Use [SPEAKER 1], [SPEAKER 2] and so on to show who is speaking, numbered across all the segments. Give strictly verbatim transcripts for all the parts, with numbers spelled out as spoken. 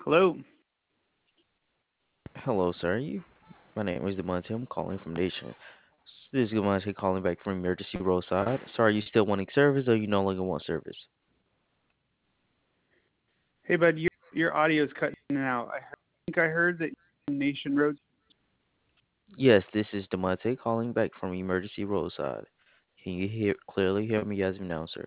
[SPEAKER 1] Hello.
[SPEAKER 2] Hello, sir. You, my name is Demonte. I'm calling from Nation. This is Demonte calling back from Emergency Roadside. Sorry, you still wanting service or you no longer want service?
[SPEAKER 1] Hey, bud. Your your audio's cutting in and out. I heard, think I heard that you're in Nation Road.
[SPEAKER 2] Yes, this is Demonte calling back from Emergency Roadside. Can you hear clearly hear me as of now, sir?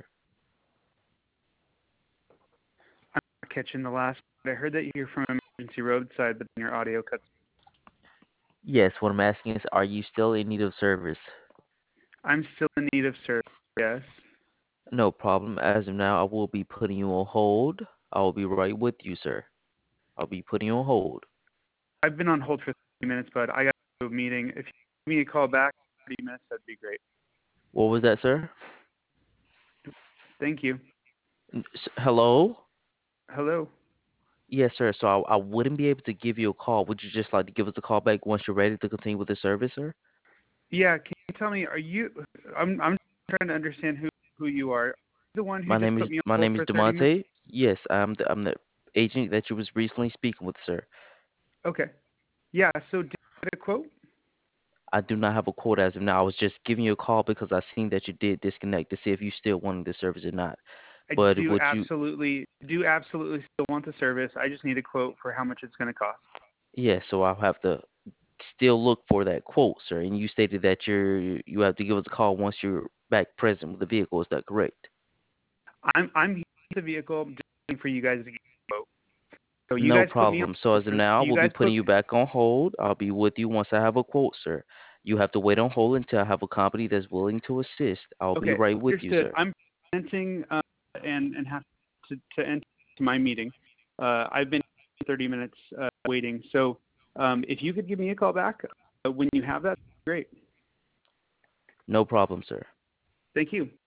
[SPEAKER 1] I'm not catching the last. I heard that you're from Emergency Roadside, but then your audio cuts.
[SPEAKER 2] Yes, what I'm asking is, are you still in need of service?
[SPEAKER 1] I'm still in need of service. Yes.
[SPEAKER 2] No problem. As of now, I will be putting you on hold. I will be right with you, sir. I'll be putting you on hold.
[SPEAKER 1] I've been on hold for thirty minutes, bud. I got to a meeting. If you give me a call back in thirty minutes, that'd be great.
[SPEAKER 2] What was that, sir?
[SPEAKER 1] Thank you.
[SPEAKER 2] N- s- Hello?
[SPEAKER 1] Hello.
[SPEAKER 2] Yes, sir. So I, I wouldn't be able to give you a call. Would you just like to give us a call back once you're ready to continue with the service, sir?
[SPEAKER 1] Yeah. Can you tell me? Are you? I'm I'm trying to understand who who you are. The one who
[SPEAKER 2] My
[SPEAKER 1] just
[SPEAKER 2] name is
[SPEAKER 1] put me on
[SPEAKER 2] my
[SPEAKER 1] hold
[SPEAKER 2] name is
[SPEAKER 1] for thirty minutes.
[SPEAKER 2] Demonte. Yes, I'm the I'm the agent that you was recently speaking with, sir.
[SPEAKER 1] Okay. Yeah. So did you get a quote?
[SPEAKER 2] I do not have a quote as of now. I was just giving you a call because I seen that you did disconnect to see if you still wanted the service or not.
[SPEAKER 1] I
[SPEAKER 2] But
[SPEAKER 1] do
[SPEAKER 2] would you?
[SPEAKER 1] absolutely do absolutely still want the service. I just need a quote for how much it's going to cost.
[SPEAKER 2] Yes. So I'll have to still look for that quote, sir. And you stated that you're you have to give us a call once you're back present with the vehicle. Is that correct?
[SPEAKER 1] I'm I'm here with the vehicle. I'm just waiting for you guys to get a quote. So you
[SPEAKER 2] No
[SPEAKER 1] guys put me on
[SPEAKER 2] problem. So
[SPEAKER 1] hold
[SPEAKER 2] as of
[SPEAKER 1] for
[SPEAKER 2] now,
[SPEAKER 1] you
[SPEAKER 2] we'll be
[SPEAKER 1] guys
[SPEAKER 2] putting
[SPEAKER 1] put
[SPEAKER 2] you back on hold. I'll be with you once I have a quote, sir. You have to wait on hold until I have a company that's willing to assist. I'll be
[SPEAKER 1] okay
[SPEAKER 2] right with you,
[SPEAKER 1] understood.
[SPEAKER 2] sir.
[SPEAKER 1] I'm presenting uh, and and have to to enter my meeting. Uh, I've been thirty minutes uh, waiting. So um, if you could give me a call back uh, when you have that, great.
[SPEAKER 2] No problem, sir.
[SPEAKER 1] Thank you.